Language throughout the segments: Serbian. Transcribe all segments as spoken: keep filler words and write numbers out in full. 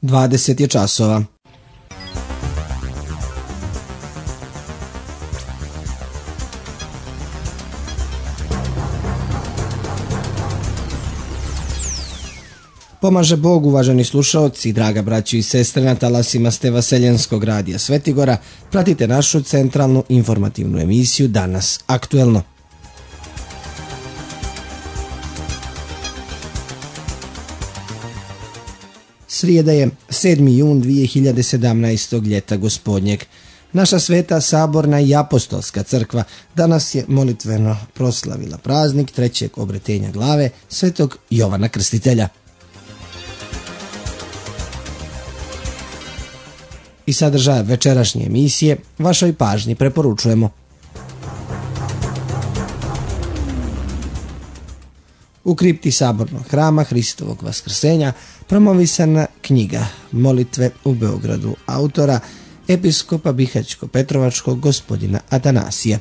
dvadeset je časova. Pomaže Bog, uvaženi slušaoci, draga braćo i sestre, na talasima ste Vaseljenskog radija Svetigora. Pratite našu centralnu informativnu emisiju Danas aktuelno. Srijeda je sedmi jun dvije hiljade sedamnaestog ljeta gospodnjeg. Naša sveta saborna i apostolska crkva danas je molitveno proslavila praznik trećeg obretenja glave svetog Jovana Krstitelja. I sadržaja večerašnje emisije vašoj pažnji preporučujemo. U kripti sabornog hrama Hristovog vaskrsenja promovisana knjiga Molitve u Beogradu autora episkopa Bihaćko-Petrovačkog gospodina Atanasija.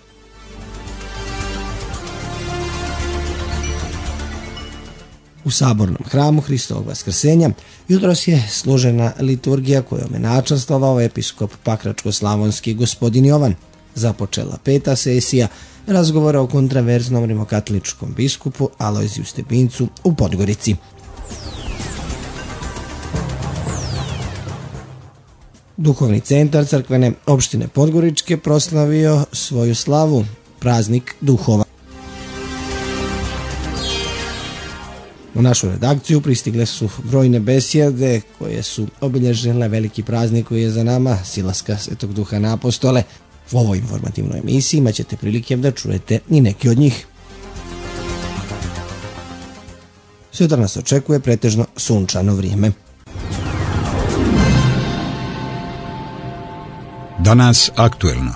U sabornom hramu Hristovog vaskrsenja jutros je složena liturgija kojom je načastvovao episkop Pakračko-slavonski gospodin Jovan. Započela peta sesija razgovora o kontraverznom rimokatoličkom biskupu Alojziju Stepincu u Podgorici. Duhovni centar crkvene opštine Podgoričke proslavio svoju slavu, praznik duhova. U našu redakciju pristigle su brojne besjede koje su obilježile veliki praznik koji je za nama, silaska Svetog Duha na apostole. U ovoj informativnoj emisiji imat ćete prilike da čujete i neki od njih. Sutra nas očekuje pretežno sunčano vrijeme. Danas aktuelno.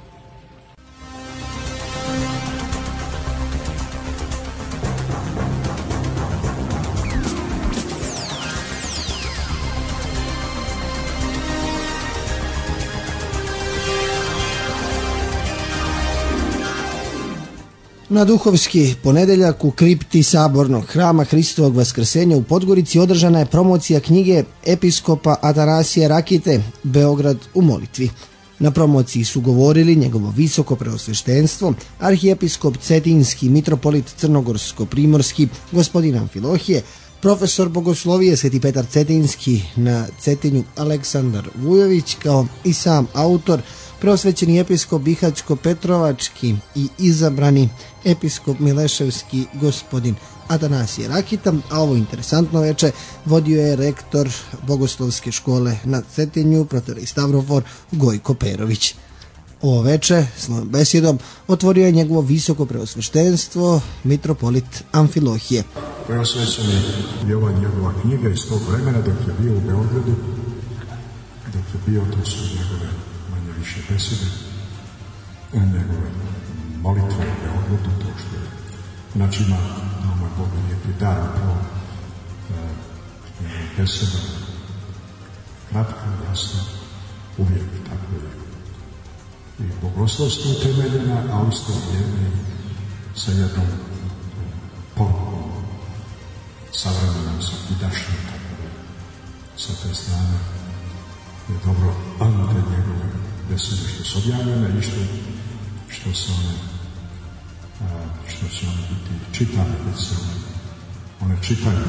Na duhovski ponedeljak u kripti sabornog hrama Hristovog vaskrsenja u Podgorici održana je promocija knjige episkopa Atanasija Rakite Beograd u molitvi. Na promociji su govorili njegovo visoko preosveštenstvo, arhijepiskop Cetinski, mitropolit Crnogorsko-primorski, gospodin Amfilohije, profesor bogoslovije Sveti Petar Cetinski na Cetinju Aleksandar Vujović, kao i sam autor, preosvećeni episkop Bihaćko-Petrovački i izabrani episkop Mileševski gospodin Atanasije Rakita, a ovo interesantno veče vodio je rektor Bogoslovske škole na Cetinju, protorej Stavrofor Gojko Perović. Ovo veče svojom besjedom otvorio je njegovo visoko preosveštenstvo mitropolit Amfilohije. Preosvećeni je ova njegova knjiga iz tog vremena dok je bio u Beogradu, dok je bio, to su njegove manje više besede, njegove molitve u Beogradu, to što je znači ima na moj Bog lijepi dar po e, besedom, kratko, jasno, uvijek tako je. I bogoslovstvo utemeljena, a isto vrijeme sa jednom porukom savremenom, sa idašnjom, tako da sa te strane je dobro ante njegove besede što su objavljene i što, što se one a, što će one biti čitane, već se one, one čitaju.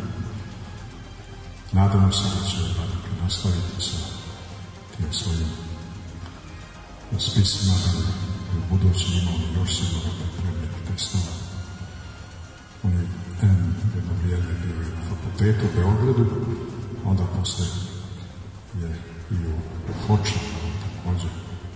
Nadamo se da će dakle nastaviti sa tim svojim spisima, da u budući imamo još sigurno pripremljenih tekstova. On je jedno vrijeme bio na fakultetu u Beogradu, onda posle je i u Foči također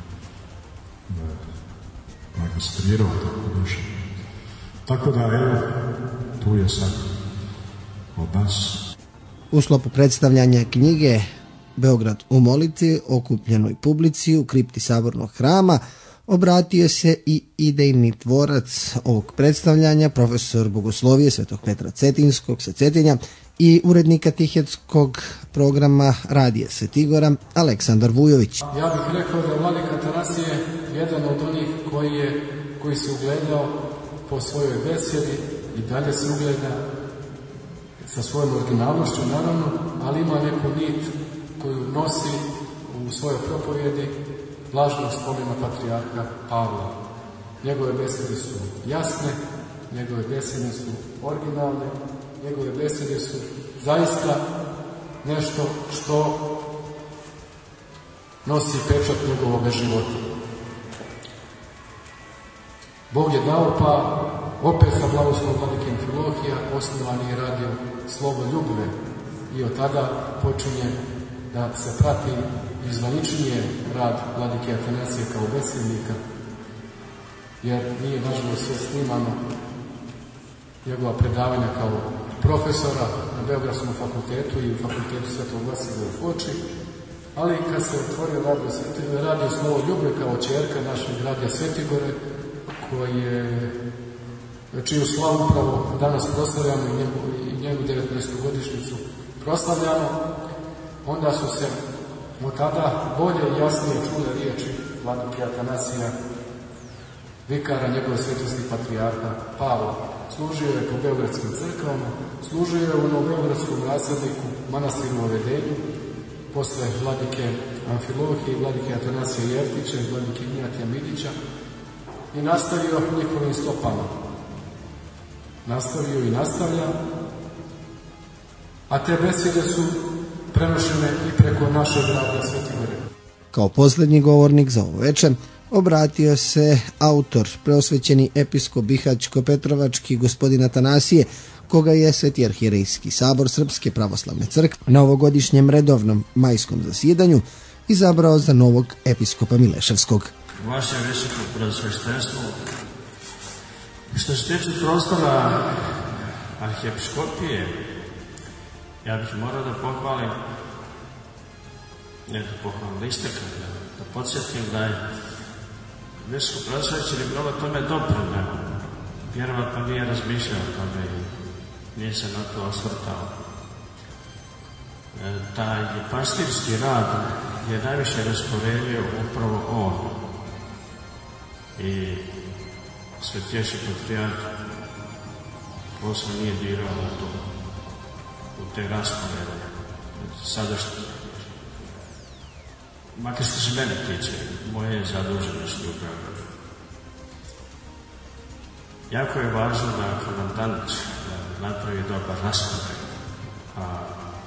magistrirao, tako više. Tako da, evo, tu je sad od nas. U sklopu predstavljanja knjige Beograd u molitvi okupljenoj publici u kripti sabornog hrama obratio se i idejni tvorac ovog predstavljanja, profesor bogoslovije Svetog Petra Cetinskog sa Cetinja i urednika tihetskog programa Radija Svetigora Aleksandar Vujović. Ja bih rekao da je vladika Atanasije jedan od onih koji, je, koji se ugledao po svojoj besjedi i dalje se ugleda sa svojom originalnošću, naravno, ali ima neku nit koju nosi u svojoj propovjedi blaženog spomena patrijarha Pavla. Njegove besede su jasne, njegove besede su originalne, njegove besede su zaista nešto što nosi pečat njegovog života. Bog je dao, pa opet sa blagoslovom vladike Amfilohija osnovan je radio Sloboljubve i od tada počinje da se prati i zvaničnije rad vladike Atanasije kao besednika, jer nije nažalost sve snimano njegova predavanja kao profesora na Beogradskom fakultetu i u fakultetu Svetog Vasilija u Foči, ali kad se otvorio radio, radio Sloboljubve kao ćerka našeg radija Svetigore, koje, čiju slavu upravo danas proslavljamo i njegu, i njegu devetnaestu godišnjicu proslavljamo, onda su se od tada bolje i jasnije čule riječi vladike Atanasija, vikara njegove svetosti patrijarha Pavla. Služio je po beogradskim crkvama, služio je u novobeogradskom rasadniku manastiru Ovedenju, posle vladike Amfilohije, vladike Atanasija Jeftića i vladike Ignjatija Midića, i nastavio njihovim stopama. Nastavio i nastavlja, a te besede su prenošene i preko našeg radija Svetigore. Kao posljednji govornik za ovo večer obratio se autor, preosvećeni episkop Bihaćko-Petrovački gospodin Atanasije, koga je Sveti arhijerejski sabor Srpske pravoslavne crkve na ovogodišnjem redovnom majskom zasjedanju izabrao za novog episkopa Mileševskog. Vaše visoko preosveštenstvo, što se tiče prostora arhijepiskopije, ja bih morao da pohvalim, ne da pohvalim, da istaknem, da, da podsjetim da je visoko preosvećeni mnogo tome doprineo. Vjerovatno nije razmišljao o tome i nije se na to osvrtao. E, taj pastirski rad je najviše rasporedio upravo on. I svetješki patrijarh posle nije dirao na to, u te rasporede. Sadašnje, makar što se mene tiče, moje zaduženosti u Beogradu. Jako je važno da komandant napravi dobar raspored, a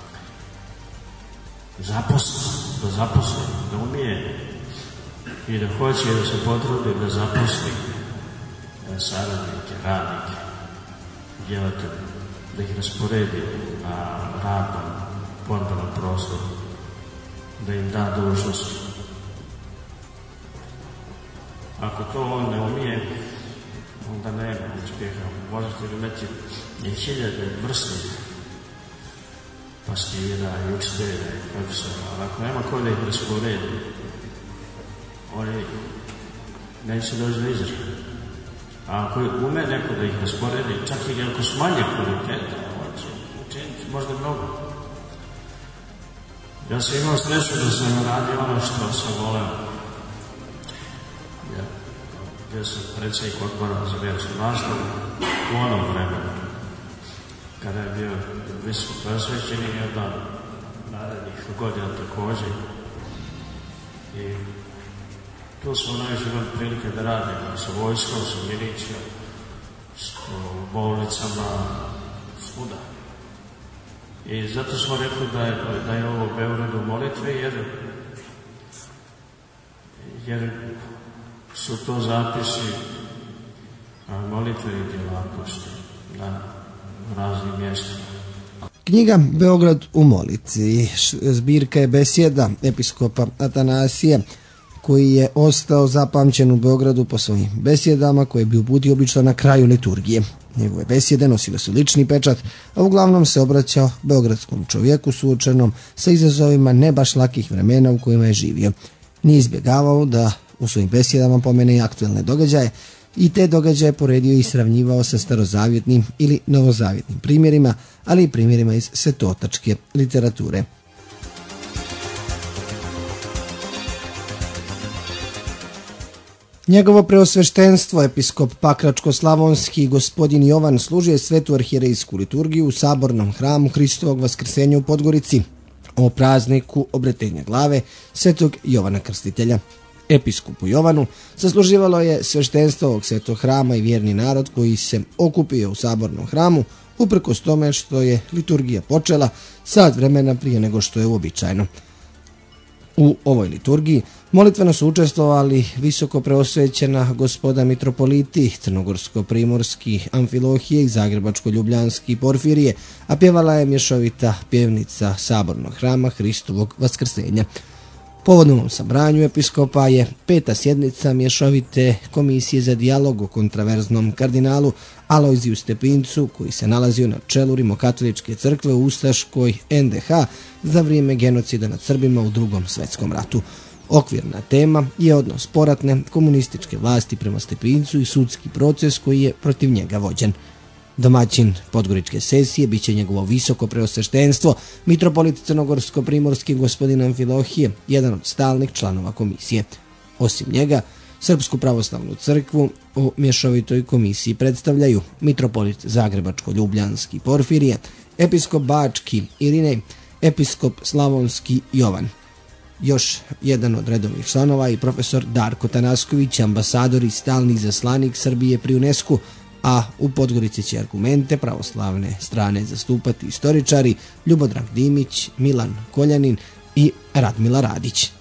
zaposli, da zaposli, da umije i da hoće da se potrudi da zaposli saradnike, radnike, djelatele, da ih rasporedi na radnom, borbenom prostoru, da im da dužnost. Ako to on ne umije, onda nema uspjeha. Možete imati i hiljade vrsnih pastira i učitelja i profesora, ali ako nema ko da ih rasporedi, oni neće doći do izražaja. A ako ume neko da ih rasporedi, čak i ako su manje kvaliteta, on će učiniti možda mnogo. Ja sam imao sreću da sam radio ono što sam voleo. Ja, ja sam predsjednik odbora za vjersku nastavu u onom vremenu, kada je bio visoko preosvećen i jedan narednih godina također. I tu smo najviše imali prilike da radimo sa vojskom, sa milicijom, u bolnicama, svuda. I zato smo rekli da je, da je ovo Beogradu molitve, jer, jer su to zapisi molitve i djelatnosti na raznim mjestima. Knjiga Beograd u molitvi, zbirka je besjeda episkopa Atanasije, koji je ostao zapamćen u Beogradu po svojim besjedama koje bi uputio obično na kraju liturgije. Njegove besjede nosile su lični pečat, a uglavnom se obraćao beogradskom čovjeku suočenom sa izazovima ne baš lakih vremena u kojima je živio. Nije izbjegavao da u svojim besjedama pomene i aktuelne događaje i te događaje poredio i sravnjivao sa starozavjetnim ili novozavjetnim primjerima, ali i primjerima iz svetotačke literature. Njegovo preosveštenstvo, episkop Pakračko-slavonski gospodin Jovan, služio je svetu arhijerejsku liturgiju u sabornom hramu Hristovog vaskrsenja u Podgorici o prazniku obretenja glave svetog Jovana Krstitelja. Episkopu Jovanu zasluživalo je sveštenstvo ovog svetog hrama i vjerni narod koji se okupio u sabornom hramu, uprkos tome što je liturgija počela sat vremena prije nego što je uobičajeno. U ovoj liturgiji molitveno su učestvovali visoko preosvećena gospoda mitropoliti Crnogorsko-primorski Amfilohije i Zagrebačko-ljubljanski Porfirije, a pjevala je mješovita pjevnica sabornog hrama Hristovog vaskrsenja. Povodom ovom sabranju episkopa je peta sjednica mješovite komisije za dijalog o kontraverznom kardinalu Alojziju Stepincu, koji se nalazio na čelu Rimokatoličke crkve u ustaškoj en de ha za vrijeme genocida nad Srbima u Drugom svjetskom ratu. Okvirna tema je odnos poratne komunističke vlasti prema Stepincu i sudski proces koji je protiv njega vođen. Domaćin podgoričke sesije bit će njegovo visoko preosveštenstvo, mitropolit Crnogorsko-primorski gospodin Amfilohije, jedan od stalnih članova komisije. Osim njega, Srpsku pravoslavnu crkvu u mješovitoj komisiji predstavljaju mitropolit Zagrebačko-ljubljanski Porfirije, episkop Bački Irinej, episkop Slavonski Jovan. Još jedan od redovnih članova i profesor Darko Tanasković, ambasador i stalni izaslanik Srbije pri UNESCO, a u Podgorici će argumente pravoslavne strane zastupati istoričari Ljubodran Dimić, Milan Koljanin i Radmila Radić.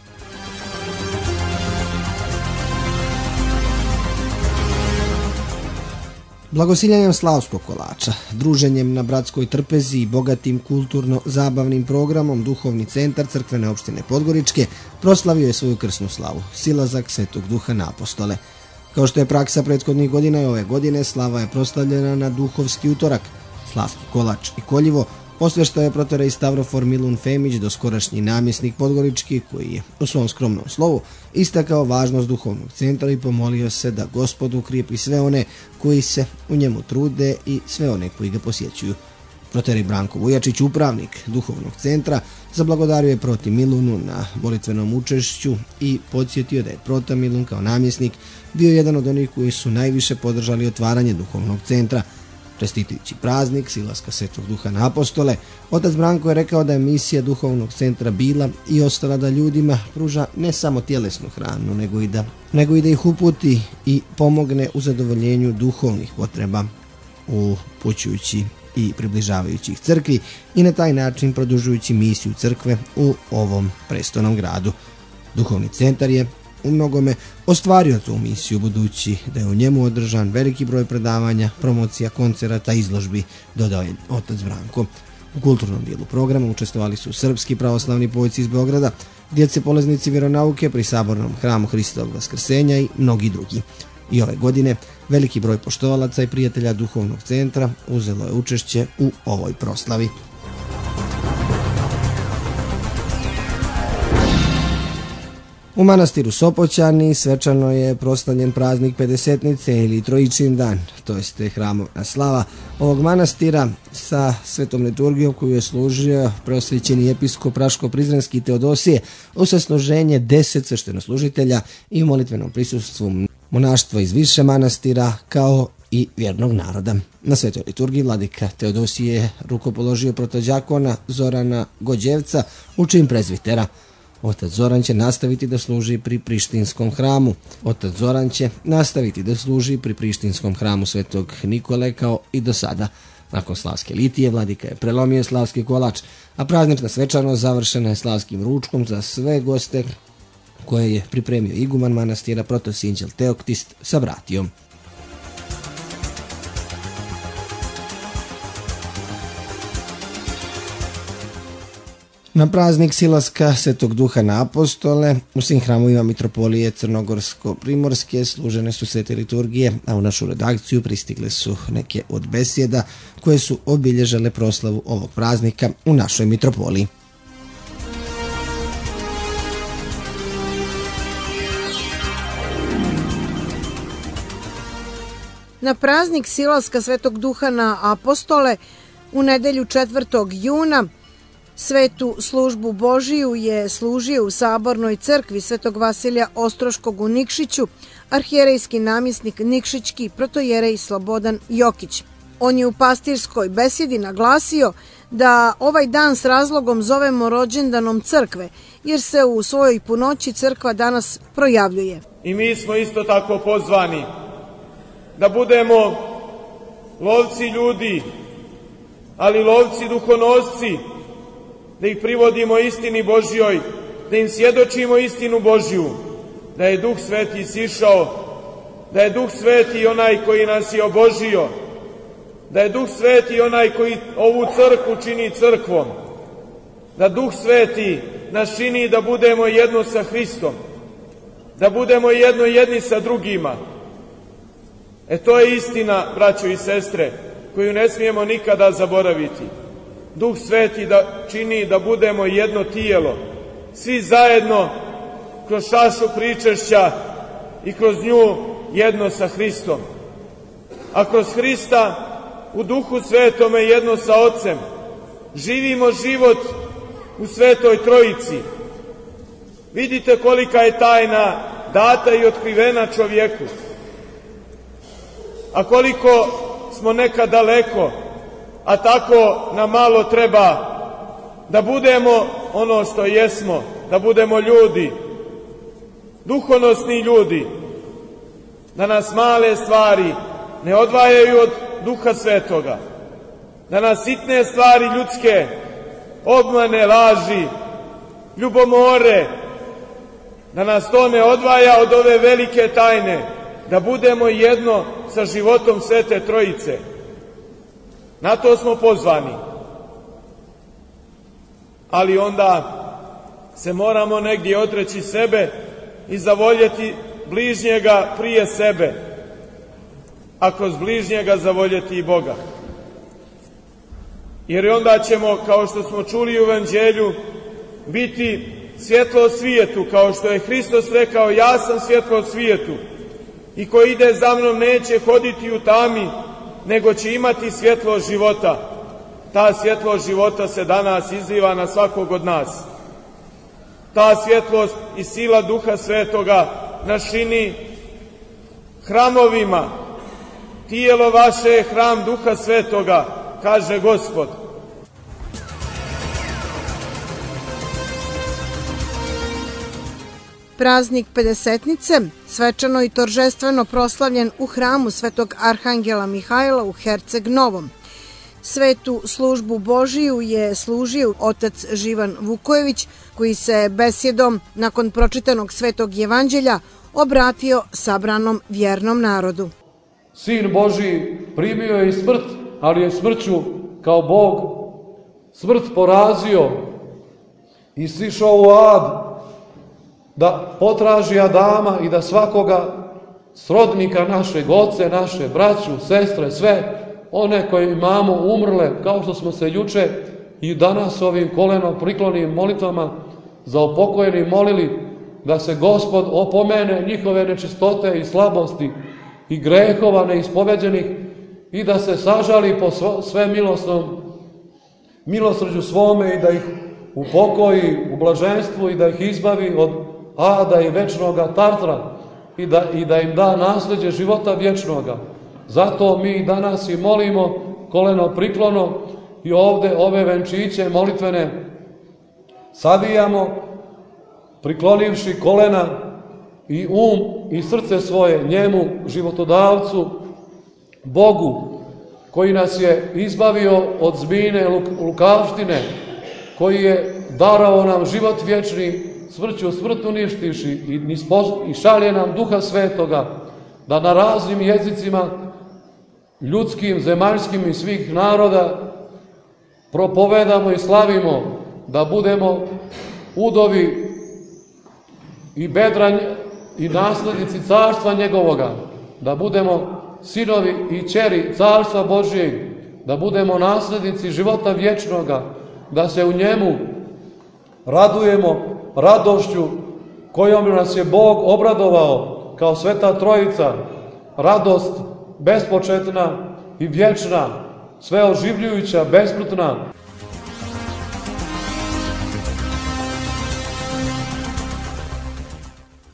Blagosiljanjem slavskog kolača, druženjem na bratskoj trpezi i bogatim kulturno-zabavnim programom Duhovni centar crkvene opštine Podgoričke proslavio je svoju krsnu slavu, silazak Svetog Duha na apostole. Kao što je praksa prethodnih godina i ove godine, slava je proslavljena na Duhovski utorak. Slavski kolač i koljivo posveštao je protorej Stavrofor Milun Femić, doskorašnji namjesnik Podgorički, koji je u svom skromnom slovu istakao važnost duhovnog centra i pomolio se da Gospod ukrijepi sve one koji se u njemu trude i sve one koji ga posjećuju. Protorej Branko Vujačić, upravnik duhovnog centra, zablagodario je proti Milunu na molitvenom učešću i podsjetio da je prota Milun kao namjesnik bio jedan od onih koji su najviše podržali otvaranje duhovnog centra. Čestitajući praznik silaska Svetog Duha na apostole, otac Branko je rekao da je misija duhovnog centra bila i ostala da ljudima pruža ne samo tjelesnu hranu, nego i da, nego i da ih uputi i pomogne u zadovoljenju duhovnih potreba, upućujući i približavajući ih crkvi i na taj način produžujući misiju crkve u ovom prestolnom gradu. Duhovni centar je u mnogome ostvario tu misiju, budući da je u njemu održan veliki broj predavanja, promocija, koncerata, izložbi, dodao je otac Branko. U kulturnom dijelu programa učestvovali su srpski pravoslavni pojci iz Beograda, djece polaznici vjeronauke pri sabornom hramu Hristovog vaskrsenja i mnogi drugi. I ove godine veliki broj poštovalaca i prijatelja duhovnog centra uzelo je učešće u ovoj proslavi. U manastiru Sopoćani svečano je proslavljen praznik pedesetnice ili Trojičin dan, to jeste hramovna slava ovog manastira sa svetom liturgijom koju je služio preosvećeni episkop Raško-Prizrenski Teodosije u sasluženje deset sveštenoslužitelja i molitvenom prisustvu monaštva iz više manastira kao i vjernog naroda. Na svetoj liturgiji vladika Teodosije je rukopoložio protođakona Zorana Gođevca u čin prezvitera. Otac Zoran će nastaviti da služi pri Prištinskom hramu. Otac Zoran će nastaviti da služi pri Prištinskom hramu Svetog Nikole kao i do sada. Nakon slavske litije vladika je prelomio slavski kolač, a praznična svečanost završena je slavskim ručkom za sve goste koje je pripremio iguman manastira protosinđel Teoktist sa bratijom. Na praznik silaska Svetog Duha na apostole u svim hramovima mitropolije Crnogorsko-primorske služene su svete liturgije, a u našu redakciju pristigle su neke od besjeda koje su obilježale proslavu ovog praznika u našoj mitropoliji. Na praznik silaska Svetog Duha na apostole u nedelju četvrtog juna svetu službu Božiju je služio u sabornoj crkvi Svetog Vasilija Ostroškog u Nikšiću arhijerejski namjesnik Nikšićki protojerej Slobodan Jokić. On je u pastirskoj besedi naglasio da ovaj dan s razlogom zovemo rođendanom crkve, jer se u svojoj punoći crkva danas projavljuje. I mi smo isto tako pozvani da budemo lovci ljudi, ali lovci duhonosci, da ih privodimo istini Božjoj, da im svjedočimo istinu Božju, da je Duh Sveti sišao, da je Duh Sveti onaj koji nas je obožio, da je Duh Sveti onaj koji ovu crkvu čini crkvom, da Duh Sveti nas čini da budemo jedno sa Hristom, da budemo jedno jedni sa drugima. E to je istina, braćo i sestre, koju ne smijemo nikada zaboraviti. Duh Sveti da čini da budemo jedno tijelo, svi zajedno kroz čašu pričešća i kroz nju jedno sa Hristom. A kroz Hrista u Duhu Svetome jedno sa Otcem. Živimo život u Svetoj Trojici. Vidite kolika je tajna data i otkrivena čovjeku. A koliko smo nekad daleko, a tako nam malo treba da budemo ono što jesmo, da budemo ljudi, duhonosni ljudi, da nas male stvari ne odvajaju od Duha Svetoga, da nas sitne stvari ljudske, obmane, laži, ljubomore, da nas to ne odvaja od ove velike tajne, da budemo jedno sa životom Svete Trojice. Na to smo pozvani. Ali onda se moramo negdje odreći sebe i zavoljeti bližnjega prije sebe, a kroz bližnjega zavoljeti i Boga. Jer onda ćemo, kao što smo čuli u Evanđelju, biti svjetlo svijetu, kao što je Hristos rekao, ja sam svjetlo svijetu i ko ide za mnom neće hoditi u tami, nego će imati svjetlo života. Ta svjetlo života se danas izliva na svakog od nas. Ta svjetlost i sila Duha Svetoga nas čini hramovima. Tijelo vaše je hram Duha Svetoga, kaže Gospod. Praznik Pedesetnice svečano i toržestveno proslavljen u hramu Svetog Arhangela Mihajla u Herceg Novom. Svetu službu Božiju je služio otac Živan Vukojević, koji se besjedom nakon pročitanog Svetog Evanđelja obratio sabranom vjernom narodu. Sin Božiji primio je i smrt, ali je smrću kao Bog smrt porazio i sišao u ad da potraži Adama i da svakoga srodnika našeg, oce naše, braću, sestre, sve one koje imamo umrle, kao što smo se juče i danas ovim koleno priklonim molitvama za upokojeni molili, da se Gospod opomene njihove nečistote i slabosti i grehova neispoveđenih i da se sažali po sve milosnom milosrđu svome i da ih upokoji u blaženstvu i da ih izbavi od ada i večnoga tartra i da, i da im da nasljeđe života vječnoga. Zato mi danas i molimo koleno priklono i ovde ove venčiće molitvene savijamo, priklonivši kolena i um i srce svoje njemu, životodavcu, Bogu, koji nas je izbavio od zmine lukavštine, koji je darao nam život vječni, smrću smrt uništiši i, i šalje nam Duha Svetoga, da na raznim jezicima, ljudskim, zemaljskim i svih naroda propovedamo i slavimo, da budemo udovi i bedra i naslednici carstva njegovoga, da budemo sinovi i ćeri carstva Božijeg, da budemo naslednici života vječnoga, da se u njemu radujemo radošću kojom nas je Bog obradovao kao Sveta Trojica, radost bespočetna i vječna, sve oživljujuća, besmrtna.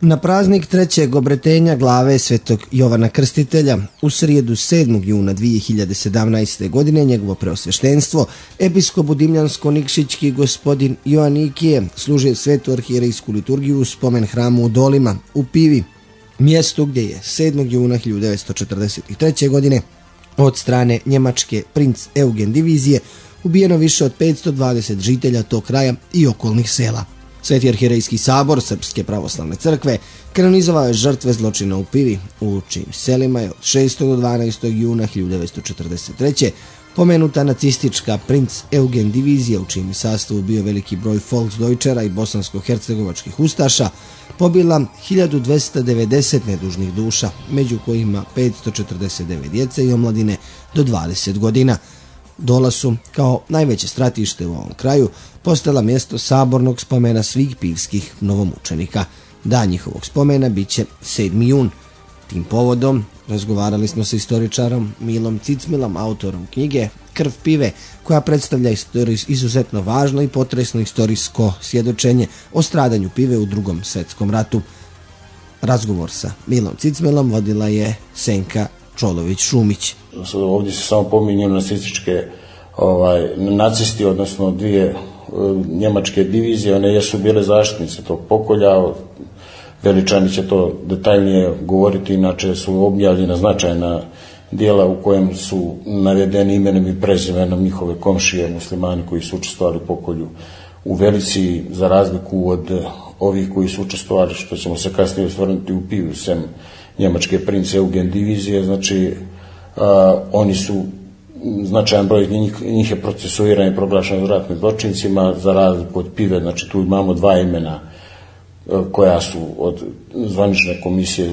Na praznik trećeg obretenja glave svetog Jovana Krstitelja u srijedu sedmog juna dvije hiljade sedamnaeste. godine njegovo preosveštenstvo episkop Dimljansko-Nikšićki gospodin Joanikije služio svetu arhijerejsku liturgiju u spomen hramu u Dolima u Pivi, mjestu gdje je sedmog juna hiljadu devetsto četrdeset treće. godine od strane njemačke princ Eugen divizije ubijeno više od petsto dvadeset žitelja tog kraja i okolnih sela. Sveti arhijerejski sabor Srpske pravoslavne crkve kanonizovao je žrtve zločina u Pivi, u čijim selima je od šestog do dvanaestog juna hiljadu devetsto četrdeset treće. pomenuta nacistička princ Eugen divizija, u čijem sastavu bio veliki broj Volksdeutschera i bosansko-hercegovačkih ustaša, pobila hiljadu dvesta devedeset nedužnih duša, među kojima petsto četrdeset devet djece i omladine do dvadeset godina. Dola su, kao najveće stratište u ovom kraju, postala mjesto sabornog spomena svih pivskih novomučenika. Dan njihovog spomena bit će sedmi jun. Tim povodom razgovarali smo sa istoričarom Milom Cicmilom, autorom knjige Krv pive, koja predstavlja izuzetno važno i potresno istorijsko svjedočenje o stradanju pive u Drugom svjetskom ratu. Razgovor sa Milom Cicmilom vodila je Senka Čolović-Šumić. Ovdje se samo pominju nacističke ovaj, nacisti, odnosno dvije uh, njemačke divizije, one jesu bile zaštitnice tog pokolja. Veličani će to detaljnije govoriti, inače su objavljena značajna dijela u kojem su navedeni imenom i prezimenom njihove komšije muslimani koji su učestvovali u pokolju u Velici, za razliku od ovih koji su učestvovali, što ćemo se kasnije osvrnuti, u Pivu, sem njemačke prince Eugen divizije. Znači a, oni su, značajan broj njih, njih je procesuiran i proglašen ratnim zločincima, za razliku od Pive. Znači tu imamo dva imena koja su od zvanične komisije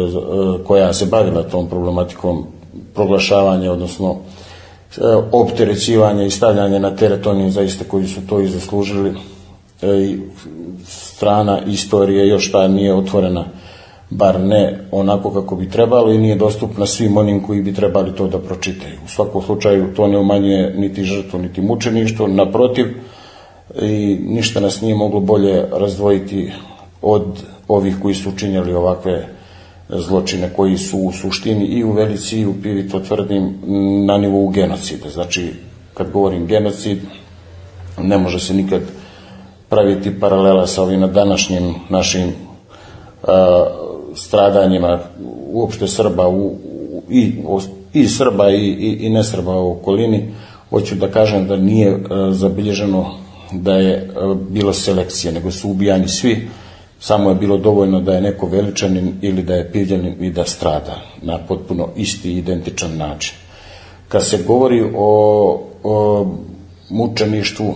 koja se bavila tom problematikom proglašavanja, odnosno opterećivanja i stavljanja na teret onih zaista koji su to i zaslužili. Strana istorije još ta nije otvorena, bar ne onako kako bi trebalo, i nije dostupna svim onim koji bi trebali to da pročitaju. U svakom slučaju to ne umanjuje niti žrtvu, niti mučeništvo, naprotiv, i ništa nas nije moglo bolje razdvojiti od ovih koji su učinjali ovakve zločine, koji su u suštini i u Velici i u Pivi, to tvrdim, na nivou genocida. Znači, kad govorim genocid, ne može se nikad praviti paralela sa ovim današnjim našim a, stradanjima uopšte Srba u, u, i, i Srba i, i, i ne Srba u okolini. Hoću da kažem da nije a, zabilježeno da je a, bilo selekcije, nego su ubijani svi. Samo je bilo dovoljno da je neko veličanin ili da je pivljanin i da strada na potpuno isti identičan način. Kad se govori o, o mučeništvu,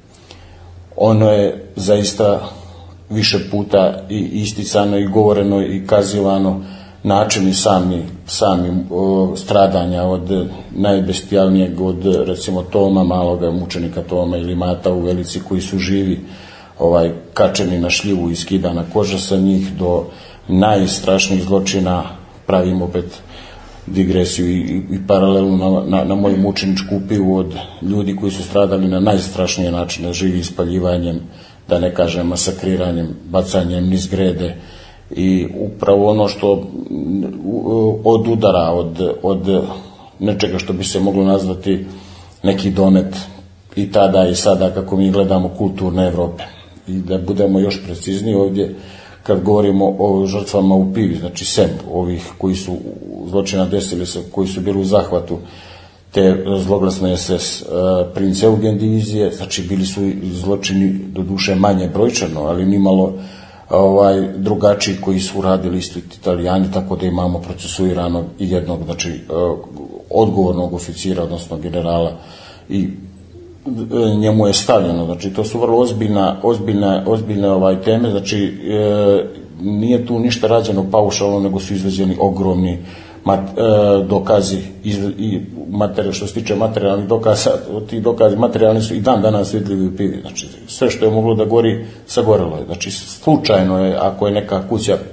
ono je zaista više puta i isticano i govoreno i kazivano, načini sami, sami o, stradanja od najbestijalnijeg, od recimo Toma, maloga mučenika Toma, ili Mata u Velici, koji su živi, ovaj, kačeni na šljivu i skidana koža sa njih, do najstrašnijih zločina. Pravim opet digresiju i, i, i paralelu na, na, na moju mučeničku Pivu, od ljudi koji su stradali na najstrašnije načine, živi ispaljivanjem, da ne kažem masakriranjem, bacanjem niz grede, i upravo ono što od udara, od, od nečega što bi se moglo nazvati neki domet i tada i sada, kako mi gledamo, kulturne Evrope. I da budemo još precizniji ovdje, kad govorimo o žrtvama u Pivi, znači sem ovih koji su zločina desili se, koji su bili u zahvatu te zloglasne es es uh, prince Eugen divizije, znači bili su zločini do duše manje brojčano, ali nimalo ovaj, drugačiji koji su radili isto Italijani, tako da imamo procesuiranog i jednog, znači uh, odgovornog oficira, odnosno generala, i njemu je stavljeno. Znači to su vrlo ozbiljna, ozbiljne, ozbiljne ovaj teme. Znači e, nije tu ništa rađeno paušalno, nego su izveđeni ogromni mat, e, dokazi izve, i materijal, što se tiče materijalnih dokaza. Ti dokazi materijalni su i dan danas vidljivi u Pivi. Znači sve što je moglo da gori, sagorelo je. Znači slučajno je, ako je neka kuća e,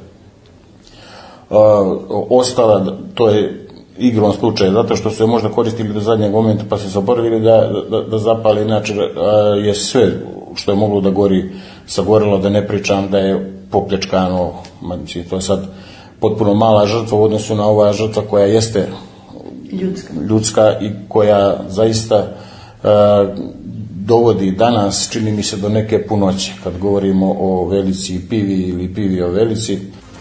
ostala, to je igrom slučaja, zato što su je možda koristili do zadnjeg momenta pa se zaboravili da, da, da zapali, inače je sve što je moglo da gori sagorelo, da ne pričam da je popljačkano, znači to je sad potpuno mala žrtva u odnosu na ova žrtva koja jeste ljudska, ljudska i koja zaista e, dovodi danas, čini mi se, do neke punoće kad govorimo o Velici i pivi ili pivi o Velici.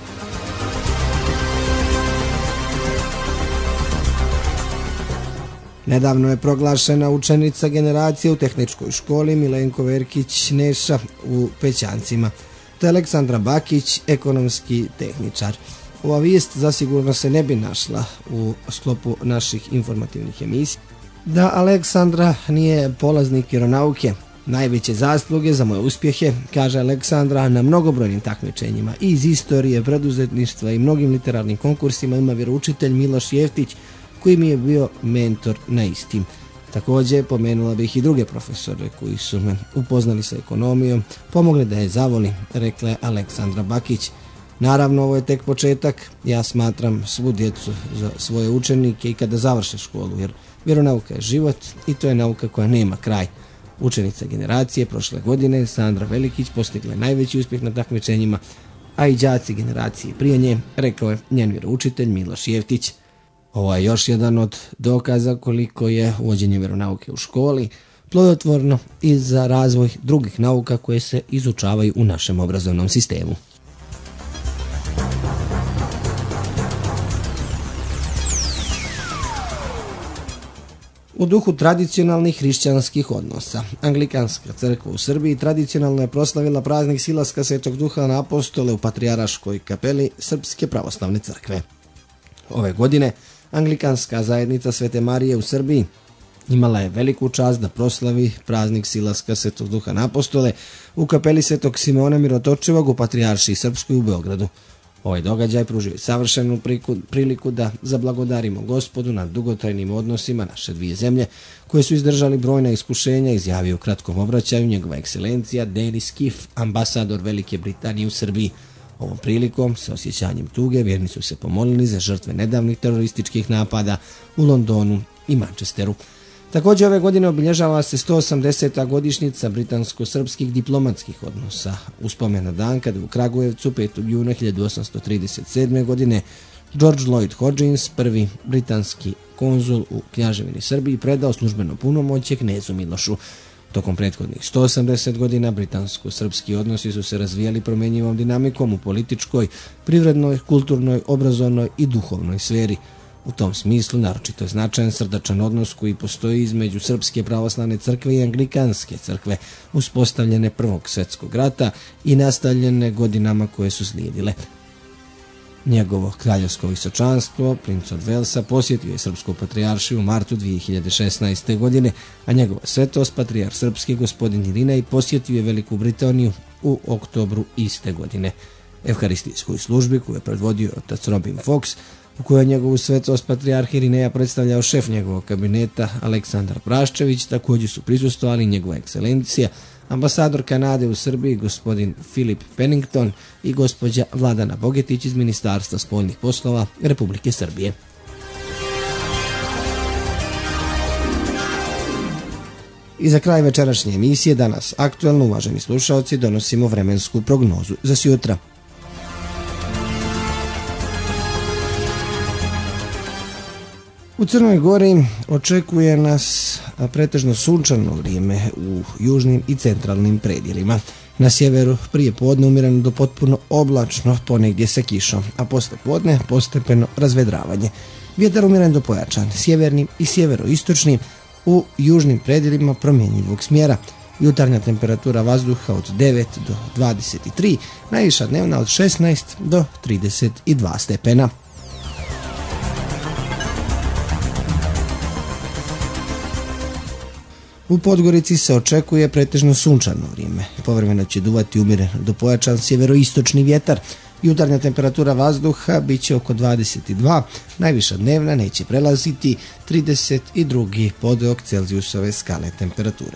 Nedavno je proglašena učenica generacije u tehničkoj školi Milenko Verkić Neša u Pećancima. To je Aleksandra Bakić, ekonomski tehničar. Ova vijest zasigurno se ne bi našla u sklopu naših informativnih emisija da Aleksandra nije polaznik vjeronauke. Najveće zasluge za moje uspjehe, kaže Aleksandra, na mnogobrojnim takmičenjima i iz istorije, preduzetništva i mnogim literarnim konkursima ima vjeroučitelj Miloš Jeftić, koji mi je bio mentor na istim. Također pomenula bih i druge profesore koji su me upoznali sa ekonomijom, pomogli da je zavolim, rekla je Aleksandra Bakić. Naravno, ovo je tek početak, ja smatram svu djecu za svoje učenike i kada završe školu, jer vjeronauka je život i to je nauka koja nema kraj. Učenica generacije prošle godine, Sandra Velikić, postigla je najveći uspjeh na takmičenjima, a i đaci generacije prije nje, rekao je njen vjeroučitelj Miloš Jeftić. Ovo je još jedan od dokaza koliko je uvođenje vjeronauke u školi plodotvorno i za razvoj drugih nauka koje se izučavaju u našem obrazovnom sistemu. U duhu tradicionalnih hrišćanskih odnosa, Anglikanska crkva u Srbiji tradicionalno je proslavila praznik silaska Svetog Duha na apostole u Patrijaraškoj kapeli Srpske pravoslavne crkve. Ove godine Anglikanska zajednica Svete Marije u Srbiji imala je veliku čast da proslavi praznik silaska Svetog Duha na apostole u kapeli Svetog Simeona Mirotočivog u Patrijaršiji Srpskoj u Beogradu. Ovaj događaj pružio je savršenu priliku da zablagodarimo Gospodu na dugotrajnim odnosima naše dvije zemlje, koje su izdržali brojna iskušenja, izjavio u kratkom obraćaju njegova ekscelencija Denis Kif, ambasador Velike Britanije u Srbiji. Ovom prilikom, sa osjećanjem tuge, vjerni su se pomolili za žrtve nedavnih terorističkih napada u Londonu i Manchesteru. Također ove godine obilježava se sto osamdeseta godišnjica britansko-srpskih diplomatskih odnosa. Uspomena dan kada u Kragujevcu petog juna hiljadu osamsto trideset sedme. godine George Lloyd Hodgins, prvi britanski konzul u Kneževini Srbiji, predao službeno punomoćje knezu Milošu. Tokom prethodnih sto osamdeset godina britansko-srpski odnosi su se razvijali promjenjivom dinamikom u političkoj, privrednoj, kulturnoj, obrazovnoj i duhovnoj sferi. U tom smislu naročito je značajan srdačan odnos koji postoji između Srpske pravoslavne crkve i Anglikanske crkve, uspostavljene Prvog svjetskog rata i nastavljene godinama koje su slijedile. Njegovo kraljevsko visočanstvo, princ od Velsa, posjetio je Srpsku patrijaršiju u martu dvije hiljade šesnaeste. godine, a njegova svetost, patrijarh srpski gospodin Irinej, posjetio je Veliku Britaniju u oktobru iste godine. Evharistijskoj službi koju je predvodio otac Robin Fox, u kojoj je njegovu svetost patrijarh Irineja predstavljao šef njegovog kabineta Aleksandar Praščević, također su prisustvovali njegova ekscelencija, ambasador Kanade u Srbiji gospodin Philip Pennington i gospođa Vladana Bogetić iz Ministarstva spoljnih poslova Republike Srbije. I za kraj večerašnje emisije, danas aktuelno, uvaženi slušalci, donosimo vremensku prognozu za sjutra. U Crnoj Gori očekuje nas pretežno sunčano vrijeme u južnim i centralnim predjelima. Na sjeveru prije podne umjereno do potpuno oblačno, ponegdje sa kišom, a posle podne postepeno razvedravanje. Vjetar umjeren do pojačan, sjevernim i sjeveroistočnim, u južnim predjelima promjenjivog smjera. Jutarnja temperatura vazduha od devet do dvadeset tri, najviša dnevna od šesnaest do trideset dva stepena. U Podgorici se očekuje pretežno sunčano vrijeme. Povremeno će duvati umjereno do pojačan sjeveroistočni vjetar. Jutarnja temperatura vazduha bit će oko dvadeset dva, najviša dnevna neće prelaziti trideset dva podeok Celzijusove skale temperature.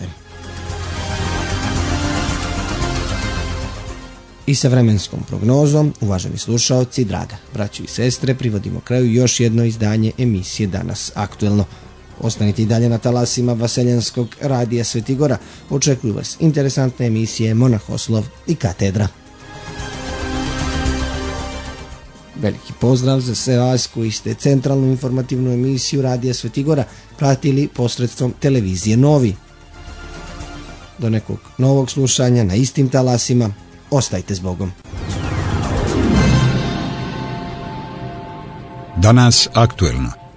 I sa vremenskom prognozom, uvaženi slušaoci, draga braćo i sestre, privodimo kraju još jedno izdanje emisije Danas aktuelno. Ostanite i dalje na talasima Vaseljenskog radija Svetigora. Očekuju vas interesantne emisije Monahoslov i Katedra. Veliki pozdrav za sve vas koji ste centralnu informativnu emisiju Radija Svetigora pratili posredstvom televizije Novi. Do nekog novog slušanja na istim talasima, ostajte s Bogom. Danas aktuelno.